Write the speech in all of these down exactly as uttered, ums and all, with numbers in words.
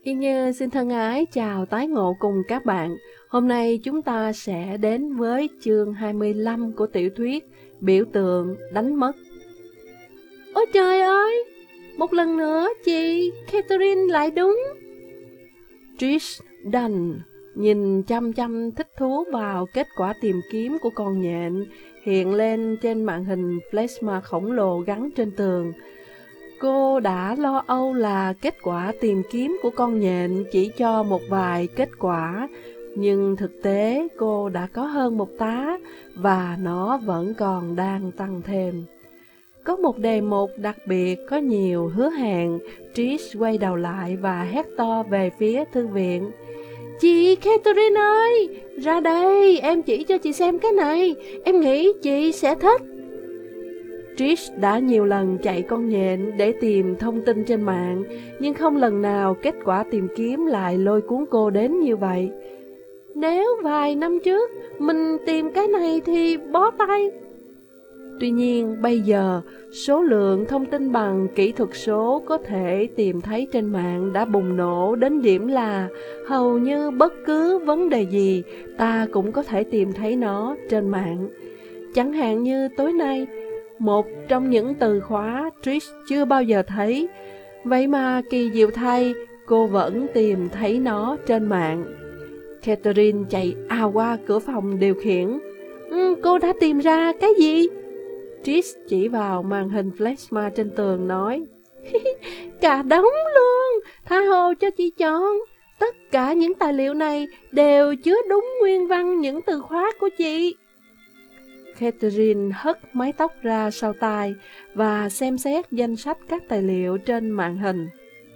Yên Như xin thân ái chào tái ngộ cùng các bạn. Hôm nay chúng ta sẽ đến với chương hai mươi lăm của tiểu thuyết Biểu tượng đánh mất. Ôi trời ơi! Một lần nữa chị Catherine lại đúng. Trish Dunn nhìn chăm chăm thích thú vào kết quả tìm kiếm của con nhện hiện lên trên màn hình plasma khổng lồ gắn trên tường. Cô đã lo âu là kết quả tìm kiếm của con nhện chỉ cho một vài kết quả, nhưng thực tế cô đã có hơn một tá và nó vẫn còn đang tăng thêm. Có một đề mục đặc biệt có nhiều hứa hẹn. Trish quay đầu lại và hét to về phía thư viện. Chị Catherine ơi, ra đây, em chỉ cho chị xem cái này, em nghĩ chị sẽ thích. Trish đã nhiều lần chạy con nhện để tìm thông tin trên mạng, nhưng không lần nào kết quả tìm kiếm lại lôi cuốn cô đến như vậy. Nếu vài năm trước mình tìm cái này thì bó tay. Tuy nhiên bây giờ, số lượng thông tin bằng kỹ thuật số có thể tìm thấy trên mạng đã bùng nổ đến điểm là hầu như bất cứ vấn đề gì ta cũng có thể tìm thấy nó trên mạng. Chẳng hạn như tối nay, một trong những từ khóa Trish chưa bao giờ thấy, vậy mà kỳ diệu thay cô vẫn tìm thấy nó trên mạng. Catherine chạy ào qua cửa phòng điều khiển. Ừ, cô đã tìm ra cái gì? Trish chỉ vào màn hình plasma trên tường nói. Cả đống luôn, tha hồ cho chị chọn. Tất cả những tài liệu này đều chứa đúng nguyên văn những từ khóa của chị. Catherine hất mái tóc ra sau tai và xem xét danh sách các tài liệu trên màn hình.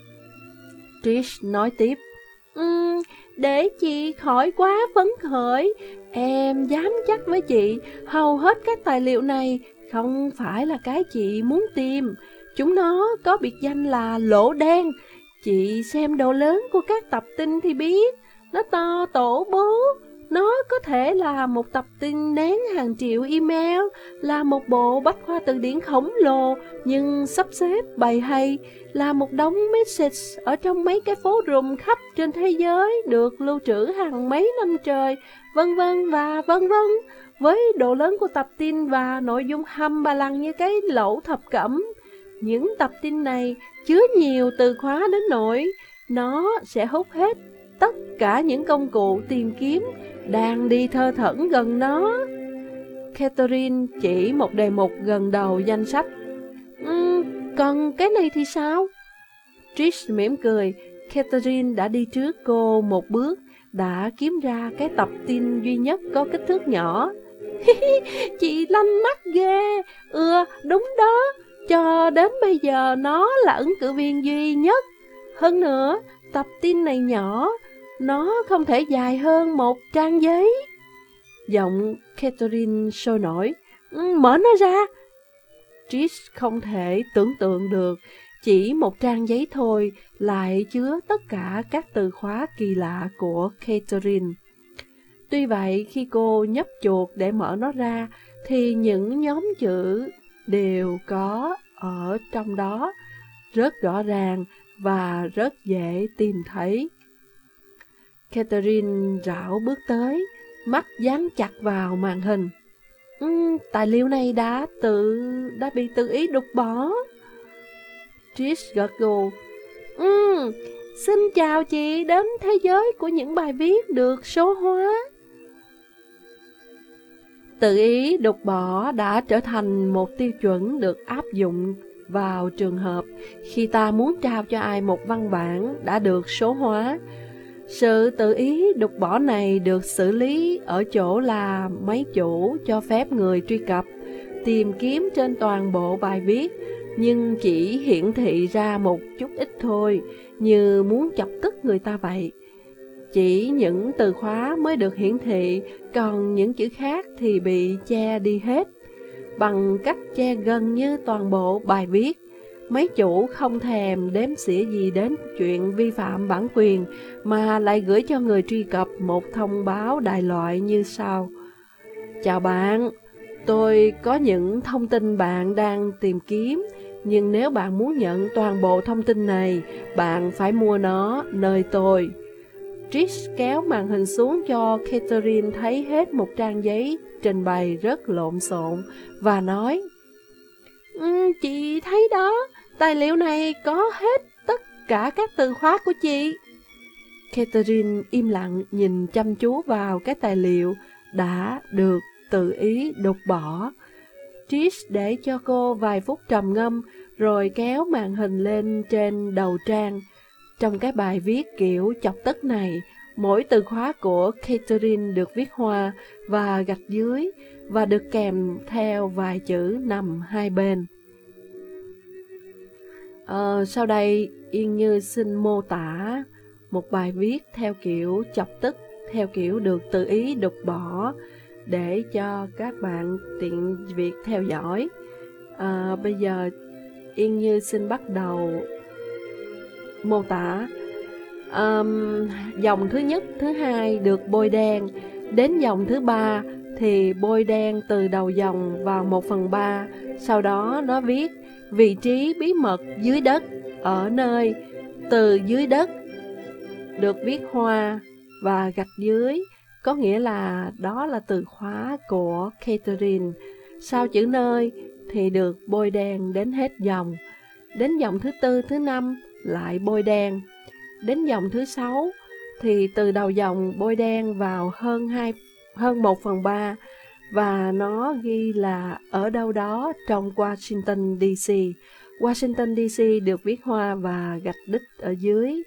Trish nói tiếp. Um, để chị khỏi quá phấn khởi, em dám chắc với chị, hầu hết các tài liệu này không phải là cái chị muốn tìm. Chúng nó có biệt danh là lỗ đen. Chị xem độ lớn của các tập tin thì biết, nó to tổ bố. Nó có thể là một tập tin nén hàng triệu email, là một bộ bách khoa từ điển khổng lồ nhưng sắp xếp bày hay, là một đống message ở trong mấy cái forum khắp trên thế giới được lưu trữ hàng mấy năm trời, vân vân và vân vân. Với độ lớn của tập tin và nội dung hăm ba lần như cái lẩu thập cẩm, những tập tin này chứa nhiều từ khóa đến nỗi nó sẽ hút hết tất cả những công cụ tìm kiếm đang đi thơ thẩn gần nó. Catherine chỉ một đề mục gần đầu danh sách. Uhm, còn cái này thì sao? Trish mỉm cười. Catherine đã đi trước cô một bước, đã kiếm ra cái tập tin duy nhất có kích thước nhỏ. Chị lanh mắt ghê. Ừ, đúng đó. Cho đến bây giờ nó là ứng cử viên duy nhất. Hơn nữa, tập tin này nhỏ, nó không thể dài hơn một trang giấy. Giọng Catherine sôi nổi. Mở nó ra. Trish không thể tưởng tượng được, chỉ một trang giấy thôi lại chứa tất cả các từ khóa kỳ lạ của Catherine. Tuy vậy, khi cô nhấp chuột để mở nó ra, thì những nhóm chữ đều có ở trong đó, rất rõ ràng và rất dễ tìm thấy. Catherine rảo bước tới, mắt dán chặt vào màn hình. Uhm, tài liệu này đã tự đã bị tự ý đục bỏ. Trish gật gù. Uhm, xin chào chị đến thế giới của những bài viết được số hóa. Tự ý đục bỏ đã trở thành một tiêu chuẩn được áp dụng vào trường hợp khi ta muốn trao cho ai một văn bản đã được số hóa. Sự tự ý đục bỏ này được xử lý ở chỗ là máy chủ cho phép người truy cập tìm kiếm trên toàn bộ bài viết, nhưng chỉ hiển thị ra một chút ít thôi, như muốn chọc tức người ta vậy. Chỉ những từ khóa mới được hiển thị, còn những chữ khác thì bị che đi hết. Bằng cách che gần như toàn bộ bài viết, mấy chủ không thèm đếm xỉa gì đến chuyện vi phạm bản quyền, mà lại gửi cho người truy cập một thông báo đại loại như sau. Chào bạn, tôi có những thông tin bạn đang tìm kiếm. Nhưng nếu bạn muốn nhận toàn bộ thông tin này, bạn phải mua nó nơi tôi. Trish kéo màn hình xuống cho Catherine thấy hết một trang giấy trình bày rất lộn xộn và nói: um, Chị thấy đó, tài liệu này có hết tất cả các từ khóa của chị. Catherine im lặng nhìn chăm chú vào cái tài liệu đã được tự ý đục bỏ. Trish để cho cô vài phút trầm ngâm, rồi kéo màn hình lên trên đầu trang. Trong cái bài viết kiểu chọc tức này, mỗi từ khóa của Catherine được viết hoa và gạch dưới, và được kèm theo vài chữ nằm hai bên. Ờ, sau đây, Yên Như xin mô tả một bài viết theo kiểu chọc tức, theo kiểu được tự ý đục bỏ, để cho các bạn tiện việc theo dõi. À, bây giờ Yên Như xin bắt đầu mô tả. Um, dòng thứ nhất, thứ hai được bôi đen. Đến dòng thứ ba thì bôi đen từ đầu dòng vào một phần ba. Sau đó nó viết vị trí bí mật dưới đất, ở nơi từ dưới đất được viết hoa và gạch dưới, có nghĩa là đó là từ khóa của Catherine. Sau chữ nơi thì được bôi đen đến hết dòng. Đến dòng thứ tư, thứ năm lại bôi đen. Đến dòng thứ sáu thì từ đầu dòng bôi đen vào hơn hai hơn một phần ba, và nó ghi là ở đâu đó trong Washington đê xê. Washington đê xê được viết hoa và gạch đích ở dưới.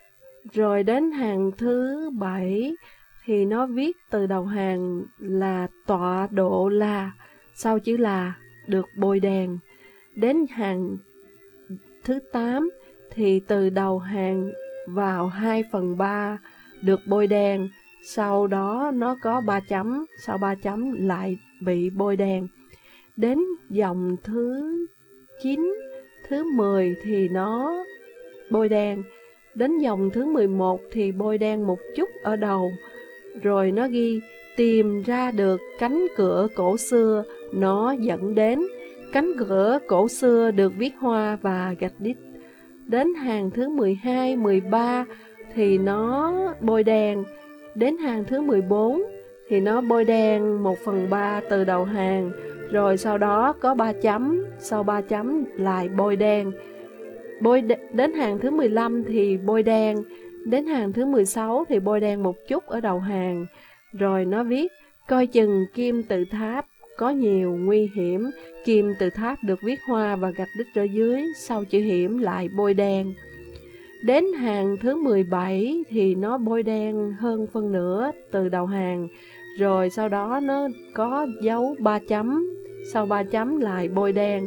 Rồi đến hàng thứ bảy thì nó viết từ đầu hàng là tọa độ là, sau chữ là được bôi đen. Đến hàng thứ tám thì từ đầu hàng vào hai phần ba được bôi đen, sau đó nó có ba chấm, sau ba chấm lại bị bôi đen. Đến dòng thứ chín, thứ mười thì nó bôi đen. Đến dòng thứ mười một thì bôi đen một chút ở đầu. Rồi nó ghi tìm ra được cánh cửa cổ xưa nó dẫn đến. Cánh cửa cổ xưa được viết hoa và gạch đít. Đến hàng thứ mười hai, mười ba thì nó bôi đen. Đến hàng thứ mười bốn thì nó bôi đen một phần ba từ đầu hàng. Rồi sau đó có ba chấm, sau ba chấm lại bôi đen. Bôi đ- đến hàng thứ mười lăm thì bôi đen. Đến hàng thứ mười sáu thì bôi đen một chút ở đầu hàng. Rồi nó viết coi chừng kim tự tháp có nhiều nguy hiểm. Kim tự tháp được viết hoa và gạch đích ở dưới, sau chữ hiểm lại bôi đen. Đến hàng thứ mười bảy thì nó bôi đen hơn phân nửa từ đầu hàng. Rồi sau đó nó có dấu ba chấm, sau ba chấm lại bôi đen.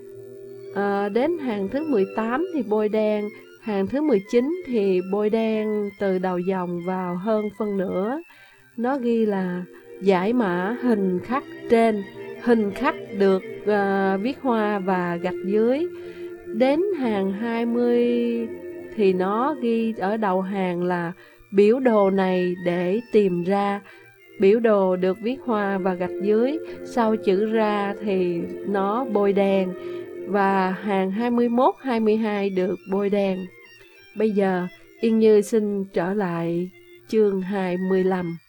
À, đến hàng thứ mười tám thì bôi đen. Hàng thứ mười chín thì bôi đen từ đầu dòng vào hơn phân nửa. Nó ghi là giải mã hình khắc trên. Hình khắc được uh, viết hoa và gạch dưới. Đến hàng hai mươi thì nó ghi ở đầu hàng là biểu đồ này để tìm ra. Biểu đồ được viết hoa và gạch dưới, sau chữ ra thì nó bôi đen. Và hàng hai mươi mốt, hai mươi hai được bôi đen. Bây giờ Yên Như xin trở lại chương hai mươi lăm.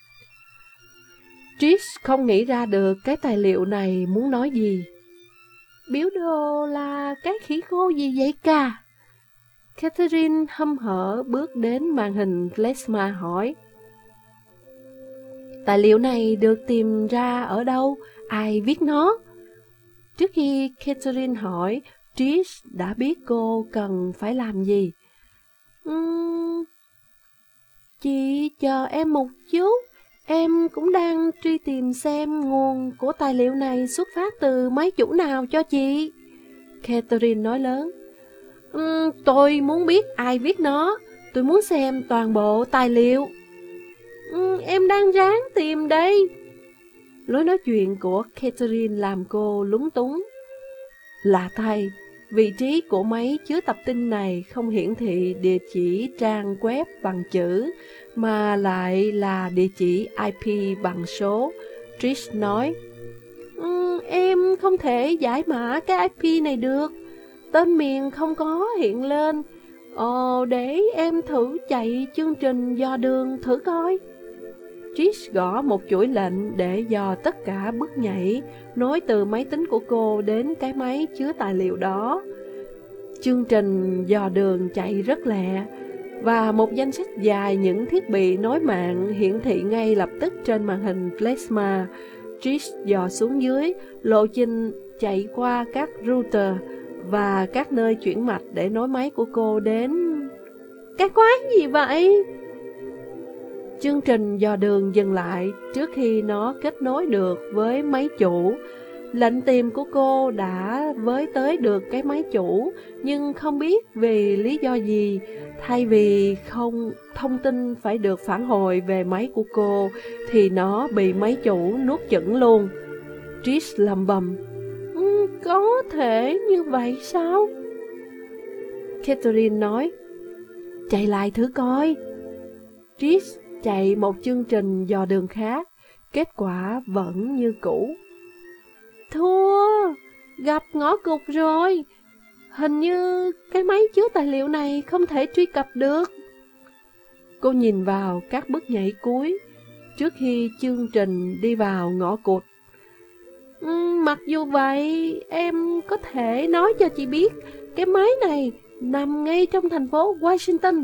Trish không nghĩ ra được cái tài liệu này muốn nói gì. Biểu đồ là cái khỉ khô gì vậy cả? Catherine hăm hở bước đến màn hình Klezmer hỏi. Tài liệu này được tìm ra ở đâu? Ai viết nó? Trước khi Catherine hỏi, Trish đã biết cô cần phải làm gì. Uhm, chị chờ em một chút. Em cũng đang truy tìm xem nguồn của tài liệu này xuất phát từ máy chủ nào cho chị. Catherine nói lớn. Uhm, tôi muốn biết ai viết nó. Tôi muốn xem toàn bộ tài liệu. Uhm, em đang ráng tìm đây. Lối nói chuyện của Catherine làm cô lúng túng. Lạ thay, vị trí của máy chứa tập tin này không hiển thị địa chỉ trang web bằng chữ, mà lại là địa chỉ i pê bằng số. Trish nói, um, em không thể giải mã cái i pê này được. tên miền không có hiện lên. Ồ, để em thử chạy chương trình dò đường thử coi. Trish gõ một chuỗi lệnh để dò tất cả bước nhảy nối từ máy tính của cô đến cái máy chứa tài liệu đó. Chương trình dò đường chạy rất lẹ, và một danh sách dài những thiết bị nối mạng hiển thị ngay lập tức trên màn hình plasma. Trish dò xuống dưới, lộ trình chạy qua các router và các nơi chuyển mạch để nối máy của cô đến... Cái quái gì vậy? Chương trình dò đường dừng lại trước khi nó kết nối được với máy chủ. Lệnh tìm của cô đã với tới được cái máy chủ, nhưng không biết vì lý do gì, thay vì không thông tin phải được phản hồi về máy của cô, thì nó bị máy chủ nuốt chửng luôn. Trish lầm bầm, ừ, có thể như vậy sao? Catherine nói, chạy lại thử coi. Trish chạy một chương trình dò đường khác, kết quả vẫn như cũ. Thua, gặp ngõ cụt rồi. Hình như cái máy chứa tài liệu này không thể truy cập được. Cô nhìn vào các bước nhảy cuối trước khi chương trình đi vào ngõ cụt. Uhm, mặc dù vậy, em có thể nói cho chị biết cái máy này nằm ngay trong thành phố Washington.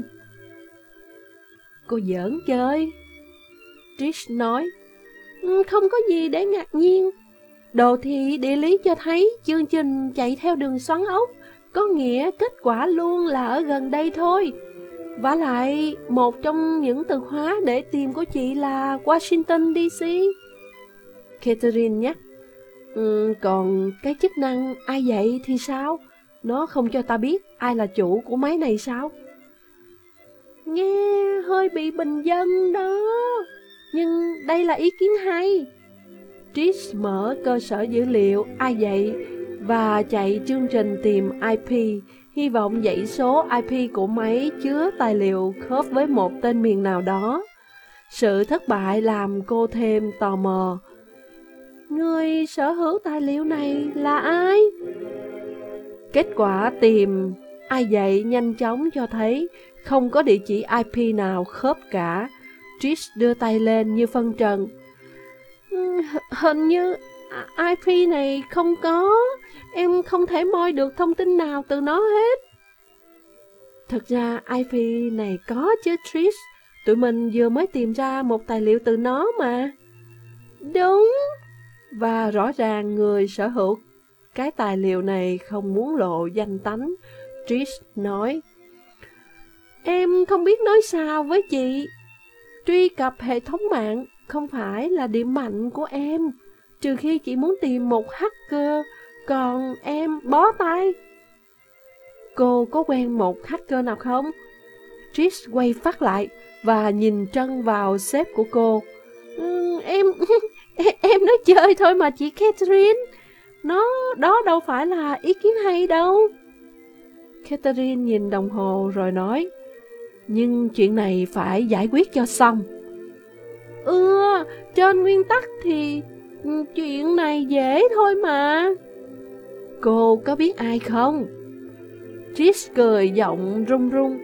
Cô giỡn chơi. Trish nói, không có gì để ngạc nhiên. Đồ thị địa lý cho thấy chương trình chạy theo đường xoắn ốc, có nghĩa kết quả luôn là ở gần đây thôi. Vả lại, một trong những từ khóa để tìm của chị là Washington đê xê. Catherine nhắc, ừ, còn cái chức năng ai dạy thì sao? Nó không cho ta biết ai là chủ của máy này sao? Nghe hơi bị bình dân đó, nhưng đây là ý kiến hay. Trish mở cơ sở dữ liệu ai dạy và chạy chương trình tìm i pê, hy vọng dãy số i pê của máy chứa tài liệu khớp với một tên miền nào đó. Sự thất bại làm cô thêm tò mò. Người sở hữu tài liệu này là ai? Kết quả tìm ai dạy nhanh chóng cho thấy không có địa chỉ i pê nào khớp cả. Trish đưa tay lên như phân trần. Hình như i pê này không có, em không thể moi được thông tin nào từ nó hết. Thực ra i pê này có chứ Trish, tụi mình vừa mới tìm ra một tài liệu từ nó mà. Đúng, và rõ ràng người sở hữu cái tài liệu này không muốn lộ danh tánh. Trish nói, em không biết nói sao với chị. Truy cập hệ thống mạng không phải là điểm mạnh của em, trừ khi chị muốn tìm một hacker, còn em bó tay. Cô có quen một hacker nào không? Trish quay phát lại và nhìn trân vào sếp của cô. Ừ, em, em nói chơi thôi mà chị Catherine. Nó, đó đâu phải là ý kiến hay đâu. Catherine nhìn đồng hồ rồi nói, nhưng chuyện này phải giải quyết cho xong. Ừ, trên nguyên tắc thì chuyện này dễ thôi mà. Cô có biết ai không? Trish cười giọng run run.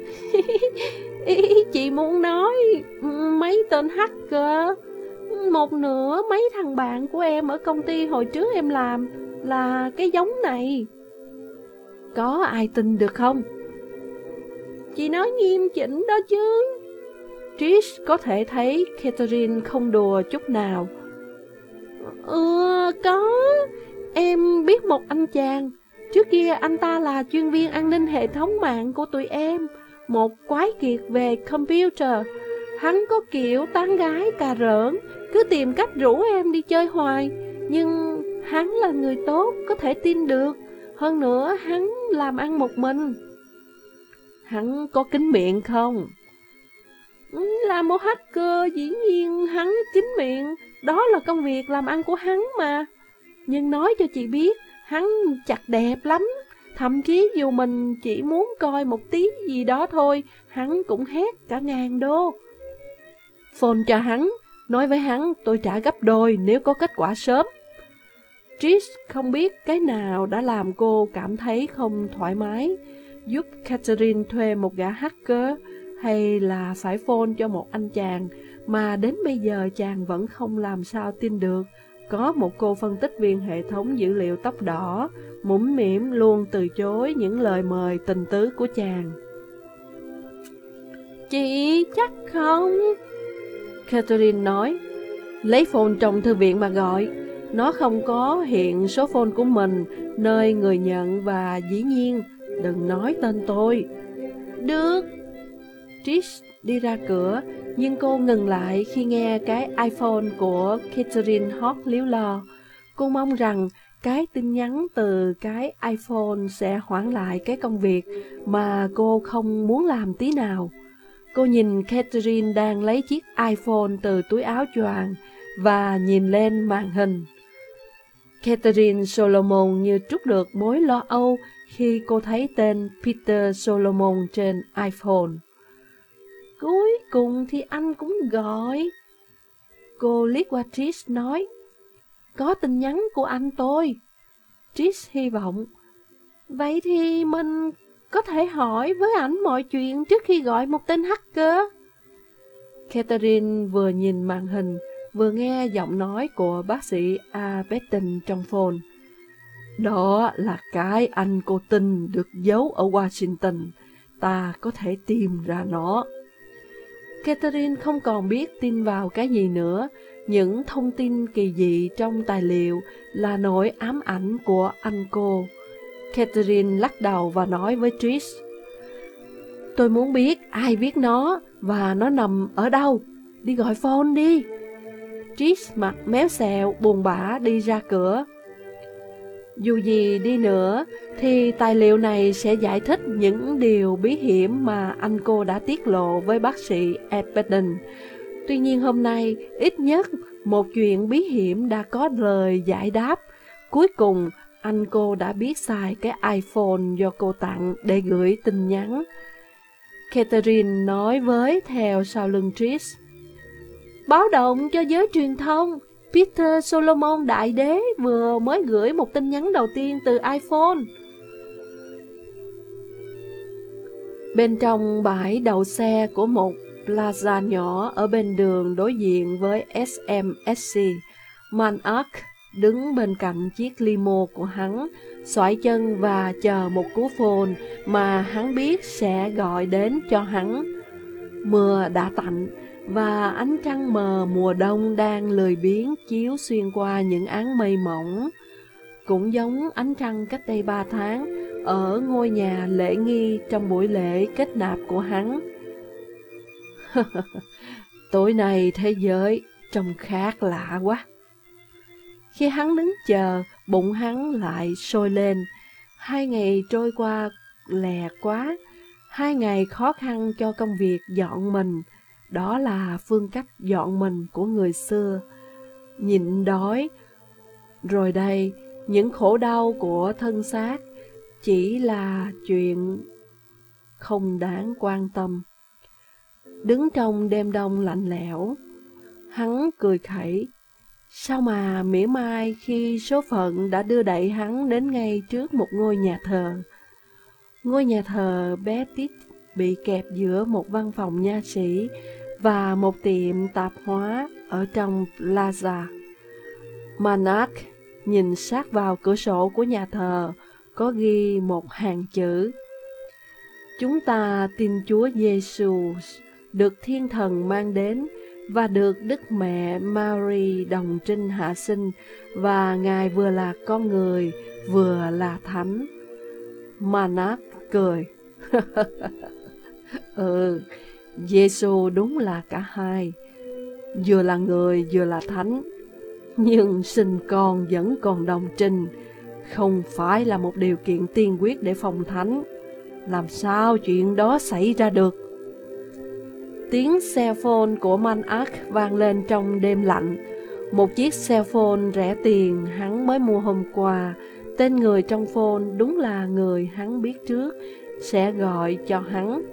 Ý chị muốn nói mấy tên hacker. Một nửa mấy thằng bạn của em ở công ty hồi trước em làm là cái giống này. Có ai tin được không? Chị nói nghiêm chỉnh đó chứ. Trish có thể thấy Catherine không đùa chút nào. Ừ, có. Em biết một anh chàng. Trước kia anh ta là chuyên viên an ninh hệ thống mạng của tụi em, một quái kiệt về computer. Hắn có kiểu tán gái cà rỡn, cứ tìm cách rủ em đi chơi hoài. Nhưng hắn là người tốt, có thể tin được. Hơn nữa hắn làm ăn một mình. Hắn có kín miệng không? Là một hacker, dĩ nhiên hắn kín miệng. Đó là công việc làm ăn của hắn mà. Nhưng nói cho chị biết, hắn chặt đẹp lắm. Thậm chí dù mình chỉ muốn coi một tí gì đó thôi, hắn cũng hét cả ngàn đô. Phone cho hắn, nói với hắn tôi trả gấp đôi nếu có kết quả sớm. Trish không biết cái nào đã làm cô cảm thấy không thoải mái, giúp Catherine thuê một gã hacker hay là phải phone cho một anh chàng mà đến bây giờ chàng vẫn không làm sao tin được. Có một cô phân tích viên hệ thống dữ liệu tóc đỏ, mũm mĩm luôn từ chối những lời mời tình tứ của chàng. Chị chắc không? Catherine nói, lấy phone trong thư viện mà gọi. Nó không có hiện số phone của mình, nơi người nhận và dĩ nhiên, đừng nói tên tôi. Được. Trish đi ra cửa, nhưng cô ngừng lại khi nghe cái iPhone của Catherine hót líu lo. Cô mong rằng cái tin nhắn từ cái iPhone sẽ hoãn lại cái công việc mà cô không muốn làm tí nào. Cô nhìn Catherine đang lấy chiếc iPhone từ túi áo choàng và nhìn lên màn hình. Catherine Solomon như trút được mối lo âu khi cô thấy tên Peter Solomon trên iPhone. Cuối cùng thì anh cũng gọi. Cô liếc qua Trish nói, có tin nhắn của anh tôi. Trish hy vọng, vậy thì mình có thể hỏi với ảnh mọi chuyện trước khi gọi một tên hacker. Catherine vừa nhìn màn hình, vừa nghe giọng nói của bác sĩ A. Benton trong phone. Đó là cái anh cô tin được giấu ở Washington. Ta có thể tìm ra nó. Catherine không còn biết tin vào cái gì nữa. Những thông tin kỳ dị trong tài liệu là nỗi ám ảnh của anh cô. Catherine lắc đầu và nói với Trish, tôi muốn biết ai viết nó và nó nằm ở đâu. Đi gọi phone đi. Trish mặt méo xẹo buồn bã đi ra cửa. Dù gì đi nữa thì tài liệu này sẽ giải thích những điều bí hiểm mà anh cô đã tiết lộ với bác sĩ Epperton. Tuy nhiên hôm nay ít nhất một chuyện bí hiểm đã có lời giải đáp. Cuối cùng anh cô đã biết xài cái iPhone do cô tặng để gửi tin nhắn. Catherine nói với theo sau lưng Trish, báo động cho giới truyền thông, Peter Solomon đại đế vừa mới gửi một tin nhắn đầu tiên từ iPhone. Bên trong bãi đậu xe của một plaza nhỏ ở bên đường đối diện với ét em ét xê, Manark đứng bên cạnh chiếc limo của hắn, xoải chân và chờ một cú phone mà hắn biết sẽ gọi đến cho hắn. Mưa đã tạnh và ánh trăng mờ mùa đông đang lười biếng chiếu xuyên qua những áng mây mỏng. Cũng giống ánh trăng cách đây ba tháng ở ngôi nhà lễ nghi trong buổi lễ kết nạp của hắn. Tối nay thế giới trông khác lạ quá. Khi hắn đứng chờ, bụng hắn lại sôi lên. Hai ngày trôi qua lẹ quá. Hai ngày khó khăn cho công việc dọn mình. Đó là phương cách dọn mình của người xưa. Nhịn đói. Rồi đây, những khổ đau của thân xác chỉ là chuyện không đáng quan tâm. Đứng trong đêm đông lạnh lẽo, hắn cười khẩy. Sao mà mỉa mai khi số phận đã đưa đẩy hắn đến ngay trước một ngôi nhà thờ. Ngôi nhà thờ bé tít bị kẹp giữa một văn phòng nha sĩ và một tiệm tạp hóa ở trong plaza. Manark nhìn sát vào cửa sổ của nhà thờ, có ghi một hàng chữ. Chúng ta tin Chúa Giêsu được thiên thần mang đến và được Đức Mẹ Mary đồng trinh hạ sinh, và Ngài vừa là con người, vừa là thánh. Manark cười. Ừ, Giêsu đúng là cả hai, vừa là người vừa là thánh. Nhưng sinh con vẫn còn đồng trinh, không phải là một điều kiện tiên quyết để phong thánh. Làm sao chuyện đó xảy ra được? Tiếng cell phone của Manark vang lên trong đêm lạnh. Một chiếc cell phone rẻ tiền hắn mới mua hôm qua. Tên người trong phone đúng là người hắn biết trước sẽ gọi cho hắn.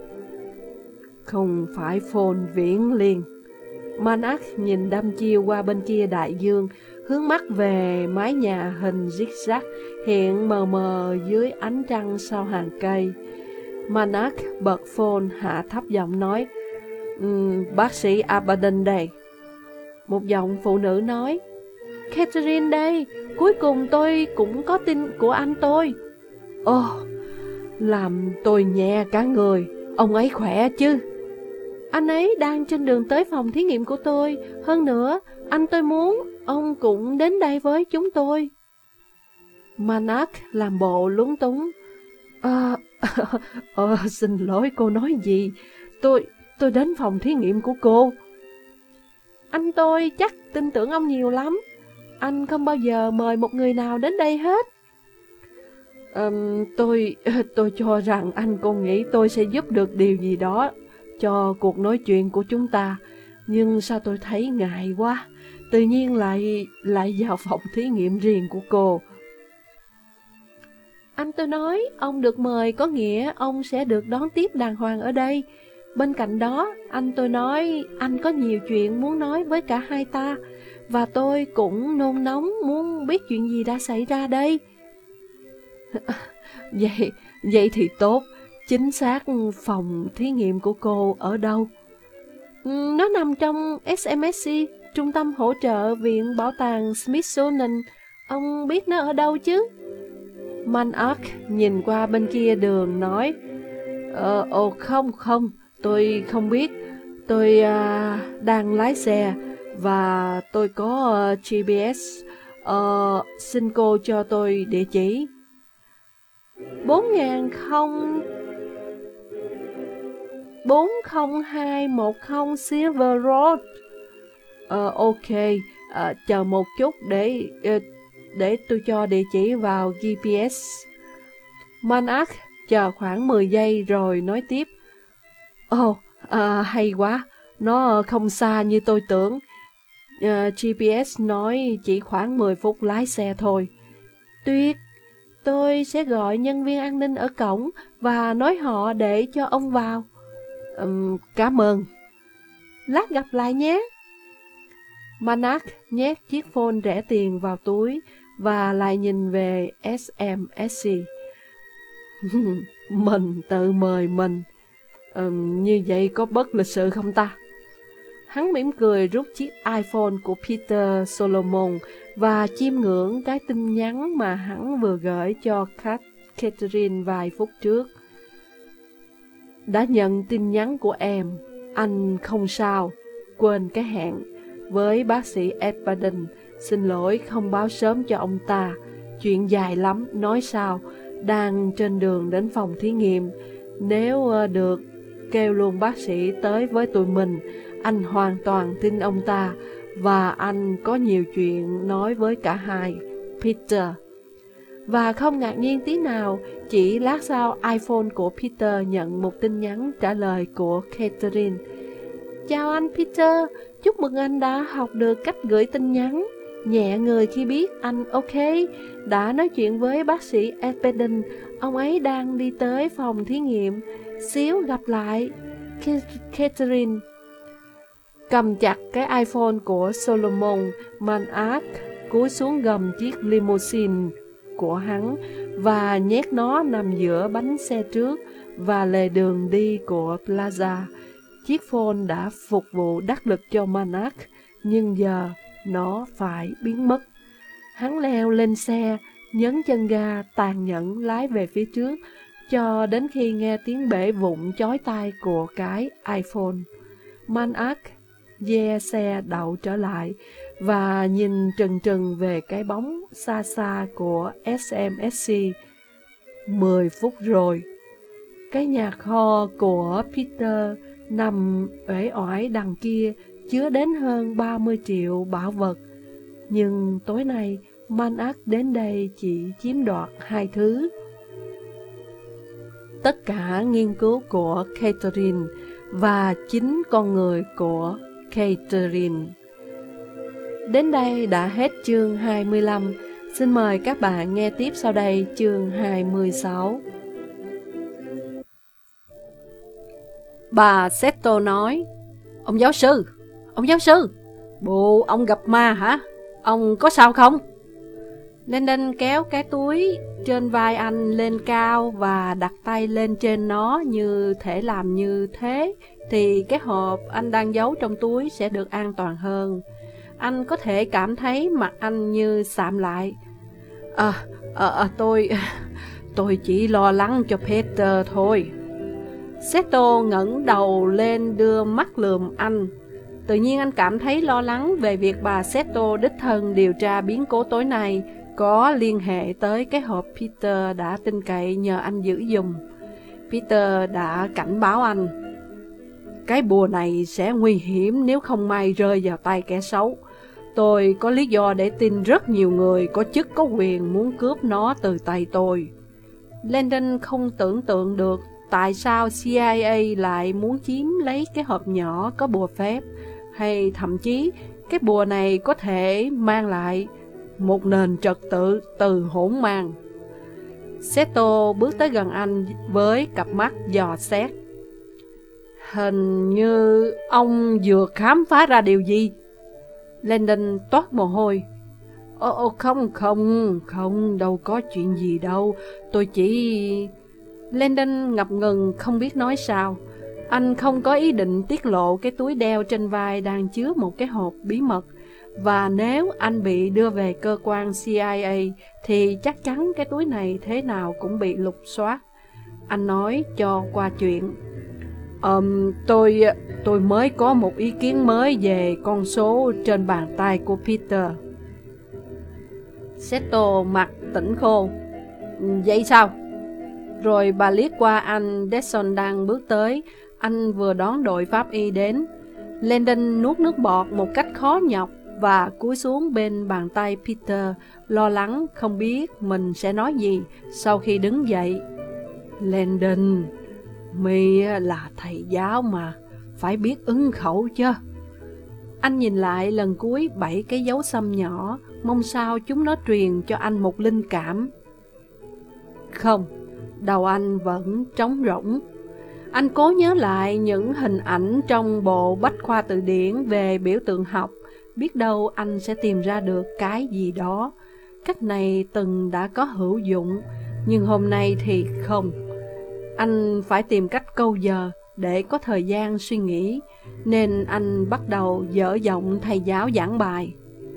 Không phải phone Viễn Liên. Manark nhìn đăm chiêu qua bên kia đại dương, hướng mắt về mái nhà hình zigzag hiện mờ mờ dưới ánh trăng sau hàng cây. Manak bật phone hạ thấp giọng nói, um, bác sĩ Abaddon đây. Một giọng phụ nữ nói, Catherine đây, cuối cùng tôi cũng có tin của anh tôi. Ồ, oh, làm tôi nhẹ cả người, ông ấy khỏe chứ? Anh ấy đang trên đường tới phòng thí nghiệm của tôi, hơn nữa, anh tôi muốn ông cũng đến đây với chúng tôi. Manak làm bộ lúng túng. À, ờ, xin lỗi, cô nói gì? Tôi, tôi đến phòng thí nghiệm của cô. Anh tôi chắc tin tưởng ông nhiều lắm. Anh không bao giờ mời một người nào đến đây hết. Um, tôi, tôi cho rằng anh còn nghĩ tôi sẽ giúp được điều gì đó cho cuộc nói chuyện của chúng ta. Nhưng sao tôi thấy ngại quá. Tự nhiên lại, lại vào phòng thí nghiệm riêng của cô. Anh tôi nói ông được mời có nghĩa ông sẽ được đón tiếp đàng hoàng ở đây. Bên cạnh đó, anh tôi nói anh có nhiều chuyện muốn nói với cả hai ta. Và tôi cũng nôn nóng muốn biết chuyện gì đã xảy ra đây. Vậy, vậy thì tốt. Chính xác phòng thí nghiệm của cô ở đâu? Nó nằm trong ét em ét xê, Trung tâm Hỗ trợ Viện Bảo tàng Smithsonian. Ông biết nó ở đâu chứ? Manak nhìn qua bên kia đường nói, Ờ, ồ không, không, tôi không biết. Tôi à, đang lái xe và tôi có uh, giê pê ét. Ờ, xin cô cho tôi địa chỉ. bốn nghìn không... bốn không hai một không Silver Road. Ờ, ok, à, chờ một chút để uh, để tôi cho địa chỉ vào giê pê ét. Manak chờ khoảng mười giây rồi nói tiếp. Ồ, oh, à, hay quá, nó không xa như tôi tưởng. Uh, giê pê ét nói chỉ khoảng mười phút lái xe thôi. Tuyệt, tôi sẽ gọi nhân viên an ninh ở cổng và nói họ để cho ông vào. Um, cảm ơn. Lát gặp lại nhé. Manak nhét chiếc phone rẻ tiền vào túi và lại nhìn về ét em ét xê. Mình tự mời mình. Um, như vậy có bất lịch sự không ta? Hắn mỉm cười rút chiếc iPhone của Peter Solomon và chiêm ngưỡng cái tin nhắn mà hắn vừa gửi cho Catherine vài phút trước. Đã nhận tin nhắn của em, anh không sao, quên cái hẹn với bác sĩ Abaddon, xin lỗi không báo sớm cho ông ta, chuyện dài lắm, nói sao, đang trên đường đến phòng thí nghiệm, nếu được kêu luôn bác sĩ tới với tụi mình, anh hoàn toàn tin ông ta, và anh có nhiều chuyện nói với cả hai, Peter. Và không ngạc nhiên tí nào, chỉ lát sau iPhone của Peter nhận một tin nhắn trả lời của Catherine. Chào anh Peter, chúc mừng anh đã học được cách gửi tin nhắn. Nhẹ người khi biết anh ok, đã nói chuyện với bác sĩ Abaddon, ông ấy đang đi tới phòng thí nghiệm. Xíu gặp lại, Catherine. Cầm chặt cái iPhone của Solomon, Manak cúi xuống gầm chiếc limousine của hắn và nhét nó nằm giữa bánh xe trước và lề đường đi của Plaza. Chiếc phone đã phục vụ đắc lực cho Manak, nhưng giờ nó phải biến mất. Hắn leo lên xe, nhấn chân ga tàn nhẫn lái về phía trước, cho đến khi nghe tiếng bể vụn chói tai của cái iPhone. Manak dè xe đậu trở lại và nhìn trừng trừng về cái bóng xa xa của ét em ét xê. Mười phút rồi. Cái nhà kho của Peter nằm uể oải đằng kia chứa đến hơn ba mươi triệu bảo vật. Nhưng tối nay, Manak đến đây chỉ chiếm đoạt hai thứ. Tất cả nghiên cứu của Catherine và chính con người của Catherine. Đến đây đã hết chương hai mươi lăm. Xin mời các bạn nghe tiếp sau đây chương hai mươi sáu. Bà Seto nói, Ông giáo sư, ông giáo sư, bộ ông gặp ma hả? Ông có sao không? Landon kéo cái túi trên vai anh lên cao và đặt tay lên trên nó, như thể làm như thế thì cái hộp anh đang giấu trong túi sẽ được an toàn hơn. Anh có thể cảm thấy mặt anh như sạm lại. À, à, à tôi... tôi chỉ lo lắng cho Peter thôi. Seto ngẩng đầu lên đưa mắt lườm anh. Tự nhiên anh cảm thấy lo lắng về việc bà Seto đích thân điều tra biến cố tối nay có liên hệ tới cái hộp Peter đã tin cậy nhờ anh giữ giùm. Peter đã cảnh báo anh. Cái bùa này sẽ nguy hiểm nếu không may rơi vào tay kẻ xấu. Tôi có lý do để tin rất nhiều người có chức có quyền muốn cướp nó từ tay tôi. Landon không tưởng tượng được tại sao C I A lại muốn chiếm lấy cái hộp nhỏ có bùa phép, hay thậm chí cái bùa này có thể mang lại một nền trật tự từ hỗn mang. Seto bước tới gần anh với cặp mắt dò xét. Hình như ông vừa khám phá ra điều gì? Landon toát mồ hôi. Ồ, ồ không, không, không, đâu có chuyện gì đâu, tôi chỉ... Landon ngập ngừng không biết nói sao. Anh không có ý định tiết lộ cái túi đeo trên vai đang chứa một cái hộp bí mật, và nếu anh bị đưa về cơ quan C I A thì chắc chắn cái túi này thế nào cũng bị lục soát. Anh nói cho qua chuyện. Um, tôi tôi mới có một ý kiến mới về con số trên bàn tay của Peter. Seto mặt tỉnh khô. Vậy sao? Rồi bà liếc qua anh Dodson đang bước tới. Anh vừa đón đội pháp y đến. Landon nuốt nước bọt một cách khó nhọc và cúi xuống bên bàn tay Peter, lo lắng không biết mình sẽ nói gì sau khi đứng dậy. Landon, mi là thầy giáo mà, phải biết ứng khẩu chứ. Anh nhìn lại lần cuối bảy cái dấu xăm nhỏ, mong sao chúng nó truyền cho anh một linh cảm. Không, đầu anh vẫn trống rỗng. Anh cố nhớ lại những hình ảnh trong bộ bách khoa từ điển về biểu tượng học. Biết đâu anh sẽ tìm ra được cái gì đó. Cách này từng đã có hữu dụng, nhưng hôm nay thì không. Anh phải tìm cách câu giờ để có thời gian suy nghĩ, nên anh bắt đầu dở giọng thầy giáo giảng bài.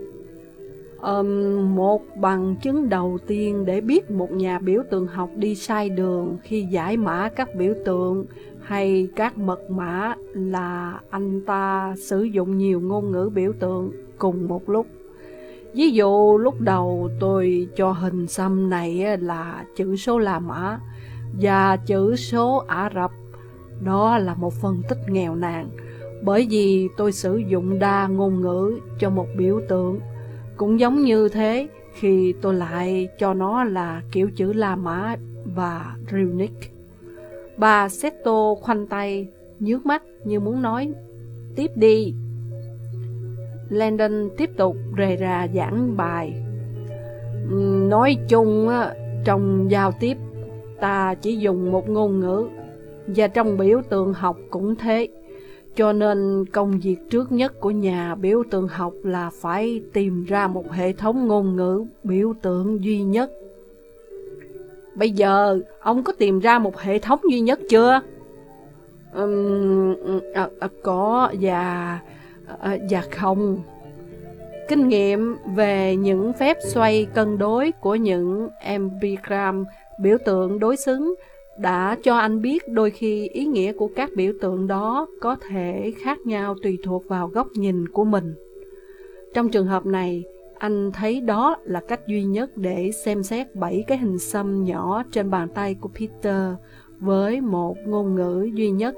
Um, một bằng chứng đầu tiên để biết một nhà biểu tượng học đi sai đường khi giải mã các biểu tượng hay các mật mã là anh ta sử dụng nhiều ngôn ngữ biểu tượng cùng một lúc. Ví dụ lúc đầu tôi cho hình xăm này là chữ số La Mã và chữ số Ả Rập. Đó là một phân tích nghèo nàn, bởi vì tôi sử dụng đa ngôn ngữ cho một biểu tượng. Cũng giống như thế khi tôi lại cho nó là kiểu chữ La Mã và Runic. Bà Seto khoanh tay, nhướng mắt như muốn nói tiếp đi. Landon tiếp tục rề rà giảng bài. Nói chung, trong giao tiếp ta chỉ dùng một ngôn ngữ, và trong biểu tượng học cũng thế. Cho nên công việc trước nhất của nhà biểu tượng học là phải tìm ra một hệ thống ngôn ngữ biểu tượng duy nhất. Bây giờ, ông có tìm ra một hệ thống duy nhất chưa? Uhm, à, à, có và, à, và không. Kinh nghiệm về những phép xoay cân đối của những epigram biểu tượng đối xứng đã cho anh biết đôi khi ý nghĩa của các biểu tượng đó có thể khác nhau tùy thuộc vào góc nhìn của mình. Trong trường hợp này, anh thấy đó là cách duy nhất để xem xét bảy cái hình xăm nhỏ trên bàn tay của Peter với một ngôn ngữ duy nhất.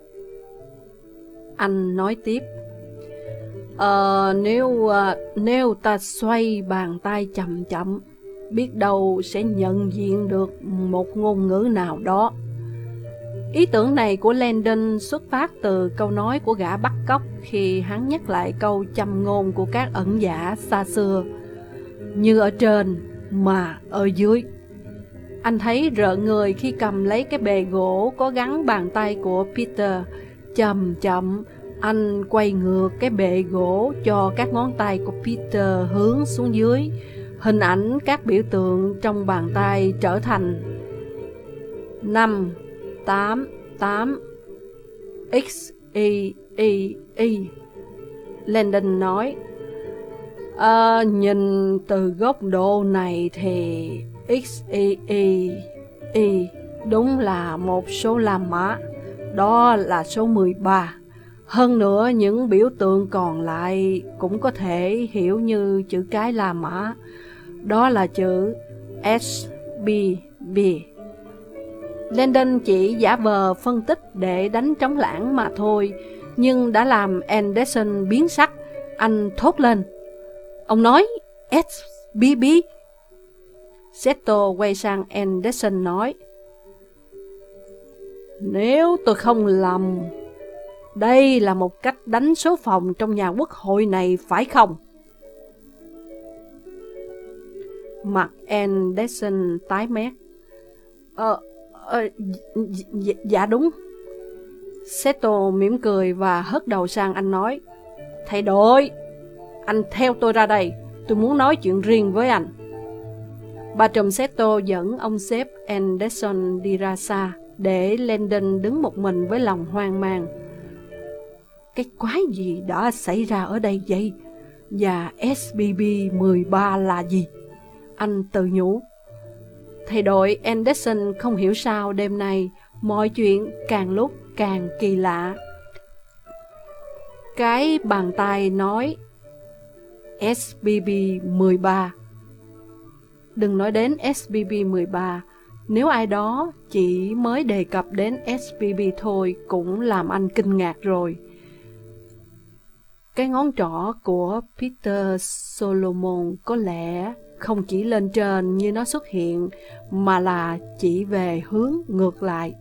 Anh nói tiếp. Ờ, nếu, uh, nếu ta xoay bàn tay chậm chậm, biết đâu sẽ nhận diện được một ngôn ngữ nào đó. Ý tưởng này của Landon xuất phát từ câu nói của gã bắt cóc khi hắn nhắc lại câu châm ngôn của các ẩn giả xa xưa. Như ở trên mà ở dưới. Anh thấy rợn người khi cầm lấy cái bề gỗ có gắn bàn tay của Peter. Chậm chậm, Anh quay ngược cái bệ gỗ cho các ngón tay của Peter hướng xuống dưới. Hình ảnh các biểu tượng trong bàn tay trở thành năm, tám, tám, X, Y, Y, Y. Landon nói, à, nhìn từ góc độ này thì X, Y, Y, Y đúng là một số La Mã. Đó là số mười ba. Hơn nữa, những biểu tượng còn lại cũng có thể hiểu như chữ cái La Mã. Đó là chữ S, B, B. Landon chỉ giả vờ phân tích để đánh trống lãng mà thôi, nhưng đã làm Anderson biến sắc. Anh thốt lên, ông nói S, B, B. Seto quay sang Anderson nói, nếu tôi không lầm, đây là một cách đánh số phòng trong nhà quốc hội này phải không? Mặt Anderson tái mét. Ờ, ờ dạ, dạ đúng. Seto mỉm cười và hất đầu sang anh nói, thầy đội, anh theo tôi ra đây, tôi muốn nói chuyện riêng với anh. Bà trùm Seto dẫn ông sếp Anderson đi ra xa, để Landon đứng một mình với lòng hoang mang. Cái quái gì đã xảy ra ở đây vậy? Và S B B mười ba là gì? Anh tự nhủ. Thầy đội Anderson không hiểu sao đêm nay mọi chuyện càng lúc càng kỳ lạ. Cái bàn tay nói S B B mười ba. Đừng nói đến S B B mười ba. Nếu ai đó chỉ mới đề cập đến S B B thôi cũng làm anh kinh ngạc rồi. Cái ngón trỏ của Peter Solomon có lẽ không chỉ lên trên như nó xuất hiện, mà là chỉ về hướng ngược lại.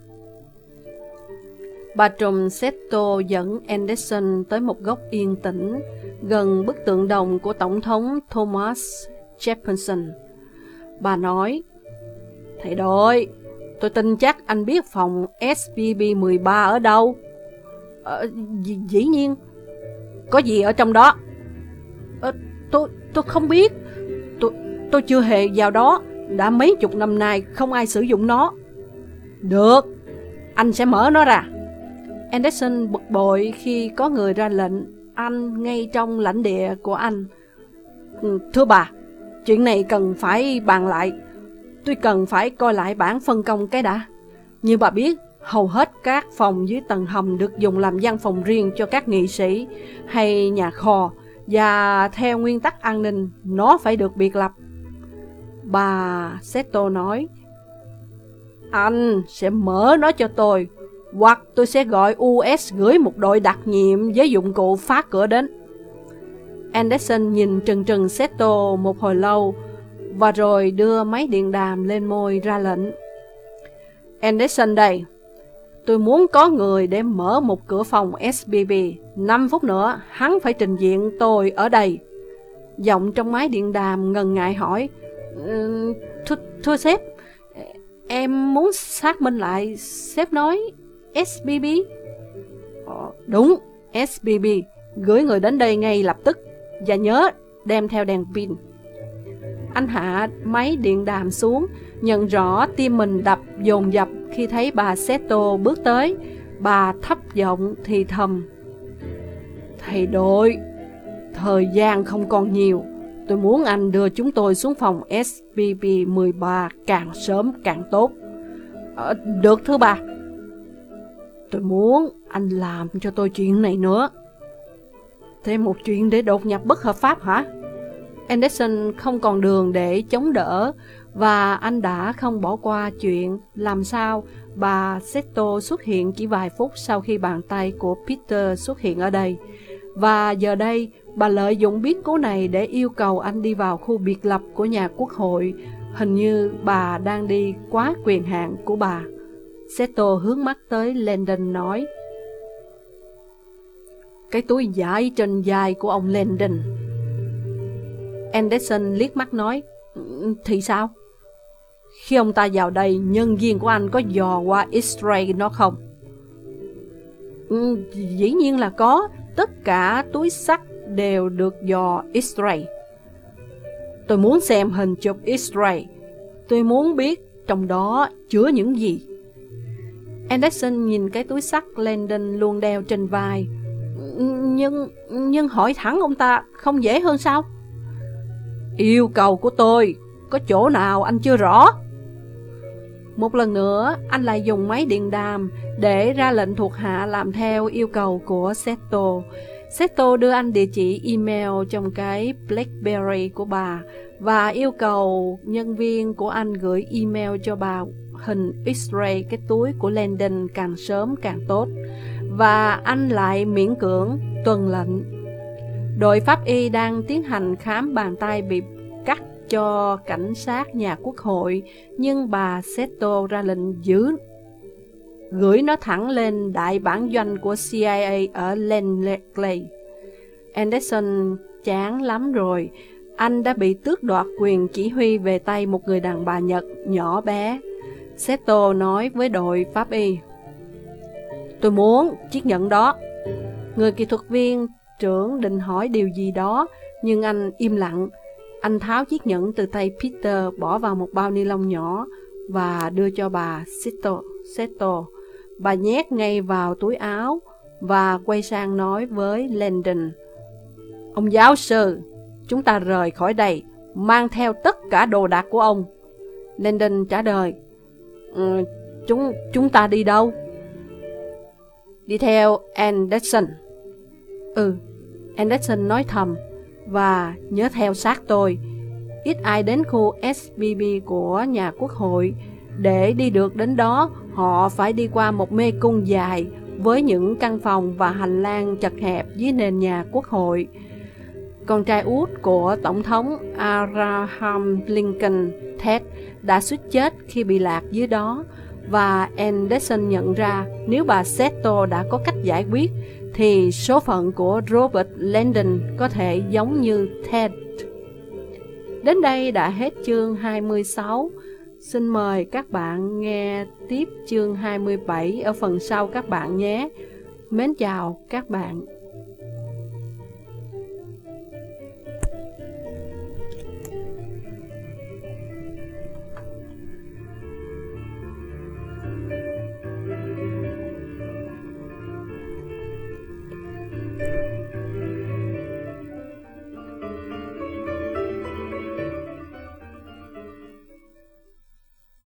Bà trùm Seto dẫn Anderson tới một góc yên tĩnh, gần bức tượng đồng của Tổng thống Thomas Jefferson. Bà nói, thầy đội, tôi tin chắc anh biết phòng S B B mười ba ở đâu. Ờ, dĩ, dĩ nhiên. Có gì ở trong đó? Ờ, tôi, tôi không biết. Tôi, tôi chưa hề vào đó. Đã mấy chục năm nay không ai sử dụng nó. Được, anh sẽ mở nó ra. Anderson bực bội khi có người ra lệnh anh ngay trong lãnh địa của anh. Thưa bà, chuyện này cần phải bàn lại. Tôi cần phải coi lại bản phân công cái đã. Như bà biết, hầu hết các phòng dưới tầng hầm được dùng làm văn phòng riêng cho các nghị sĩ hay nhà kho, và theo nguyên tắc an ninh, nó phải được biệt lập. Bà Seto nói, anh sẽ mở nó cho tôi, hoặc tôi sẽ gọi u ét gửi một đội đặc nhiệm với dụng cụ phá cửa đến. Anderson nhìn trừng trừng Seto một hồi lâu, và rồi đưa máy điện đàm lên môi ra lệnh. Anderson đây, tôi muốn có người để mở một cửa phòng S B B. Năm phút nữa, hắn phải trình diện tôi ở đây. Giọng trong máy điện đàm ngần ngại hỏi, Thưa, thưa sếp, em muốn xác minh lại. Sếp nói S B B. Ờ, đúng, S B B. Gửi người đến đây ngay lập tức. Và nhớ đem theo đèn pin. Anh hạ máy điện đàm xuống, nhận rõ tim mình đập dồn dập khi thấy bà Seto bước tới. Bà thấp giọng thì thầm, thầy đội, thời gian không còn nhiều. Tôi muốn anh đưa chúng tôi xuống phòng S B B mười ba càng sớm càng tốt. Ờ, được thưa bà. Tôi muốn anh làm cho tôi chuyện này nữa. Thêm một chuyện để đột nhập bất hợp pháp hả? Anderson không còn đường để chống đỡ, và anh đã không bỏ qua chuyện làm sao bà Seto xuất hiện chỉ vài phút sau khi bàn tay của Peter xuất hiện ở đây. Và giờ đây, bà lợi dụng biến cố này để yêu cầu anh đi vào khu biệt lập của nhà quốc hội. Hình như bà đang đi quá quyền hạn của bà. Seto hướng mắt tới Landon nói, cái túi vải trên vai của ông Landon. Anderson liếc mắt nói, thì sao? Khi ông ta vào đây, nhân viên của anh có dò qua X-ray nó không? Ừ, dĩ nhiên là có. Tất cả túi xách đều được dò X-ray. Tôi muốn xem hình chụp X-ray. Tôi muốn biết trong đó chứa những gì. Anderson nhìn cái túi xách Landon luôn đeo trên vai. Nhưng nhưng hỏi thẳng ông ta không dễ hơn sao? Yêu cầu của tôi có chỗ nào anh chưa rõ? Một lần nữa, anh lại dùng máy điện đàm để ra lệnh thuộc hạ làm theo yêu cầu của Seto. Seto đưa anh địa chỉ email trong cái BlackBerry của bà và yêu cầu nhân viên của anh gửi email cho bà hình X-ray cái túi của Landon càng sớm càng tốt. Và anh lại miễn cưỡng tuân lệnh. Đội pháp y đang tiến hành khám bàn tay bị cắt cho cảnh sát nhà quốc hội, nhưng bà Seto ra lệnh giữ gửi nó thẳng lên đại bản doanh của C I A ở Langley. Anderson chán lắm rồi. Anh đã bị tước đoạt quyền chỉ huy về tay một người đàn bà Nhật nhỏ bé. Seto nói với đội pháp y: Tôi muốn chiếc nhẫn đó. Người kỹ thuật viên trưởng định hỏi điều gì đó, nhưng anh im lặng. Anh tháo chiếc nhẫn từ tay Peter, bỏ vào một bao ni lông nhỏ và đưa cho bà Seto. Seto. Bà nhét ngay vào túi áo và quay sang nói với Landon: Ông giáo sư, chúng ta rời khỏi đây, mang theo tất cả đồ đạc của ông. Landon trả lời: ừ, chúng chúng ta đi đâu? Đi theo Anderson. Ừ, Anderson nói thầm. Và nhớ theo sát tôi. Ít ai đến khu S B B của nhà quốc hội. Để đi được đến đó, họ phải đi qua một mê cung dài với những căn phòng và hành lang chật hẹp dưới nền nhà quốc hội. Con trai út của Tổng thống Abraham Lincoln, Ted, đã suýt chết khi bị lạc dưới đó. Và Anderson nhận ra nếu bà Seto đã có cách giải quyết, thì số phận của Robert Landon có thể giống như Ted. Đến đây đã hết chương hai mươi sáu. Xin mời các bạn nghe tiếp chương hai mươi bảy ở phần sau các bạn nhé. Mến chào các bạn.